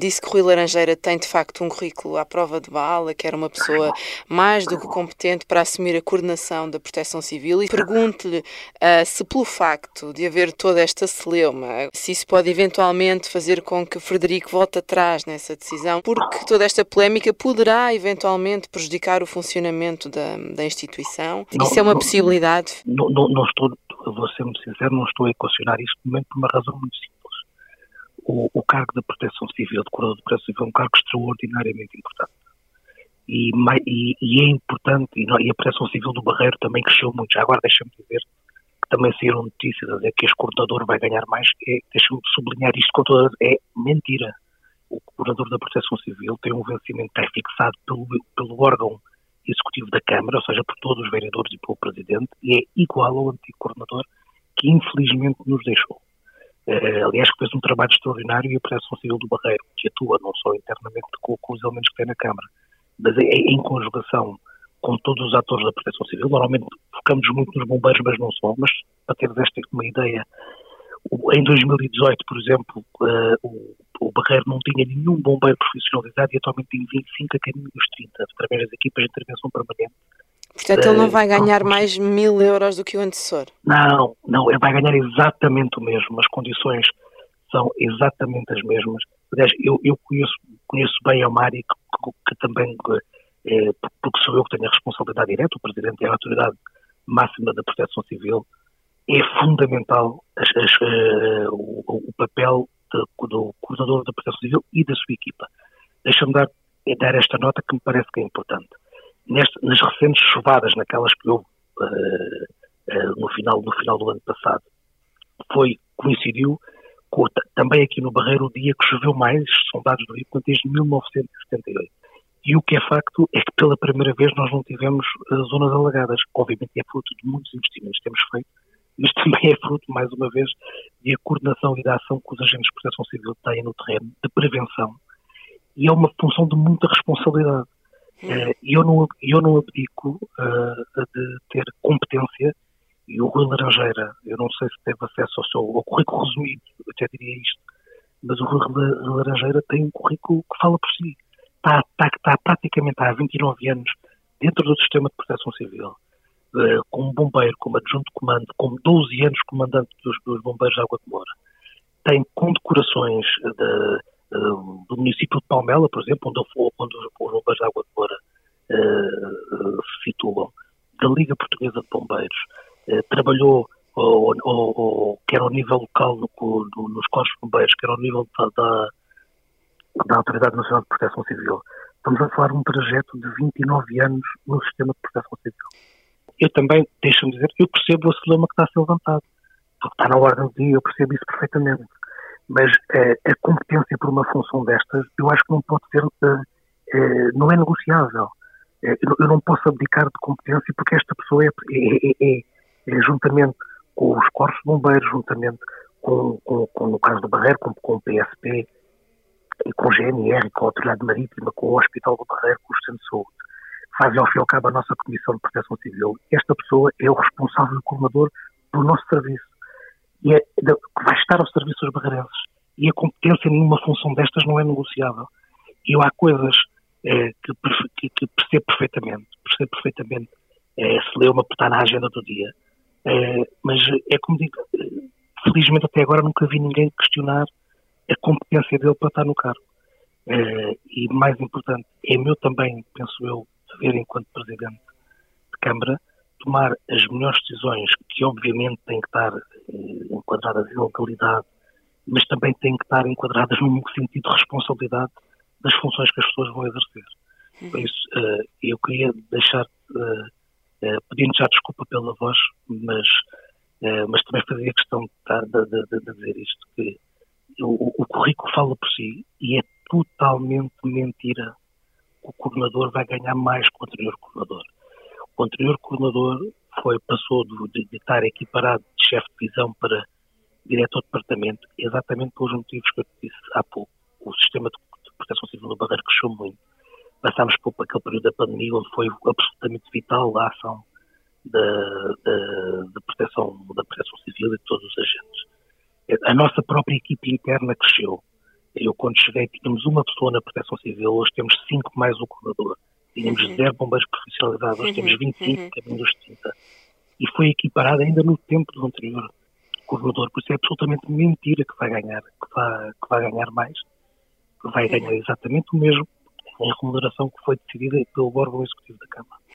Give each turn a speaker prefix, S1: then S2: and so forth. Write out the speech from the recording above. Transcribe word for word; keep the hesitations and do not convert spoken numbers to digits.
S1: Disse que Rui Laranjeira tem, de facto, um currículo à prova de bala, que era uma pessoa mais do que competente para assumir a coordenação da Proteção Civil, e pergunto-lhe uh, se, pelo facto de haver toda esta celeuma, se isso pode eventualmente fazer com que Frederico volte atrás nessa decisão, porque toda esta polémica poderá eventualmente prejudicar o funcionamento da, da instituição.
S2: Não,
S1: isso é uma
S2: não,
S1: possibilidade?
S2: Não, não, não estou, vou ser muito sincero, não estou a equacionar isto no momento por uma razão muito simples. O, o cargo da Proteção Civil, de Coordenador de Proteção Civil, é um cargo extraordinariamente importante. E, e, e é importante, e, não, e a Proteção Civil do Barreiro também cresceu muito. Já agora deixa-me dizer que também saíram notícias a dizer que este coordenador vai ganhar mais. É, deixa-me sublinhar isto com toda, é mentira. O Coordenador da Proteção Civil tem um vencimento que é fixado pelo, pelo órgão executivo da Câmara, ou seja, por todos os vereadores e pelo Presidente, e é igual ao antigo coordenador que infelizmente nos deixou. Uh, aliás, que fez um trabalho extraordinário, e a Proteção Civil do Barreiro, que atua não só internamente com, com os elementos que tem na Câmara, mas é, é em conjugação com todos os atores da Proteção Civil. Normalmente focamos muito nos bombeiros, mas não só. Mas, para teres esta uma ideia, o, em dois mil e dezoito, por exemplo, uh, o, o Barreiro não tinha nenhum bombeiro profissionalizado e atualmente tem vinte e cinco a caminho dos trinta, através das equipas de intervenção permanente.
S1: Portanto, ele não vai ganhar mais mil euros do que o antecessor?
S2: Não, não, ele vai ganhar exatamente o mesmo. As condições são exatamente as mesmas. Aliás, eu, eu conheço, conheço bem a Mari, que, que também, é, porque sou eu que tenho a responsabilidade direta, o Presidente é a autoridade máxima da Proteção Civil. É fundamental as, as, uh, o, o papel de, do Coordenador da Proteção Civil e da sua equipa. Deixa-me dar, dar esta nota que me parece que é importante. Neste, nas recentes chuvadas, naquelas que houve uh, uh, no, final, no final do ano passado, foi, coincidiu com, também aqui no Barreiro, o dia que choveu mais, são dados do I P M A, desde mil novecentos e setenta e oito. E o que é facto é que pela primeira vez nós não tivemos uh, zonas alagadas. Obviamente é fruto de muitos investimentos que temos feito, mas também é fruto, mais uma vez, de a coordenação e da ação que os agentes de proteção civil têm no terreno, de prevenção, e é uma função de muita responsabilidade. Uh, eu, não, eu não abdico uh, de ter competência, e o Rui Laranjeira, eu não sei se teve acesso ao seu ao currículo resumido, eu até diria isto, mas o Rui Laranjeira tem um currículo que fala por si. Está, está, está praticamente há vinte e nove anos dentro do sistema de proteção civil, uh, como bombeiro, como adjunto de comando, como doze anos comandante dos, dos bombeiros de Água de Moura. Tem condecorações de Uh, do município de Palmela, por exemplo, onde, onde os bombeiros de Água de Moura uh, uh, se situam, da Liga Portuguesa de Bombeiros, uh, trabalhou ou, ou, ou, quer ao nível local no, no, nos corpos de bombeiros, quer ao nível da, da, da Autoridade Nacional de Proteção Civil. Estamos a falar de um trajeto de vinte e nove anos no sistema de proteção civil. Eu também, deixa-me dizer, eu percebo a celeuma que está a ser levantado, porque está na ordem do dia, eu percebo isso perfeitamente. Mas eh, a competência por uma função destas, eu acho que não pode ser, eh, eh, não é negociável. Eh, eu não posso abdicar de competência porque esta pessoa é, é, é, é juntamente com os corpos de bombeiros, juntamente com, com, com no caso do Barreiro, com, com o P S P, e com o G N R, com a Autoridade Marítima, com o Hospital do Barreiro, com o Centro de Saúde, faz ao fim e ao cabo a nossa Comissão de Proteção Civil. Esta pessoa é o responsável e o coordenador do nosso serviço. E é, que vai estar ao serviço dos barreirenses. E a competência em nenhuma função destas não é negociável. E eu há coisas é, que, que, que percebo perfeitamente, percebo perfeitamente, é, se lê uma está na agenda do dia. É, mas é como digo, felizmente até agora nunca vi ninguém questionar a competência dele para estar no cargo. É, e mais importante, é meu também, penso eu, dever enquanto Presidente de Câmara, tomar as melhores decisões, que obviamente têm que estar eh, enquadradas em legalidade, mas também têm que estar enquadradas num sentido de responsabilidade das funções que as pessoas vão exercer. Por isso, uh, eu queria deixar, uh, uh, pedindo já desculpa pela voz, mas, uh, mas também fazia questão de, de, de, de dizer isto, que o, o currículo fala por si e é totalmente mentira que o coordenador vai ganhar mais que o anterior coordenador. O anterior coordenador foi, passou de, de estar equiparado de chefe de divisão para diretor de departamento, exatamente pelos motivos que eu disse há pouco. O sistema de proteção civil do Barreiro cresceu muito. Passámos por aquele período da pandemia onde foi absolutamente vital a ação da, da, da, proteção, da proteção civil e de todos os agentes. A nossa própria equipe interna cresceu. Eu, quando cheguei, tínhamos uma pessoa na Proteção Civil, hoje temos cinco mais o coordenador. Tínhamos
S1: Uhum.
S2: zero bombeiros profissionalizados, hoje temos vinte e cinco,
S1: Uhum.
S2: caminho dos trinta. E foi equiparado ainda no tempo do anterior coordenador, por isso é absolutamente mentira que vai ganhar, que vai, que vai ganhar mais, que vai ganhar exatamente o mesmo em remuneração que foi decidida pelo órgão executivo da Câmara.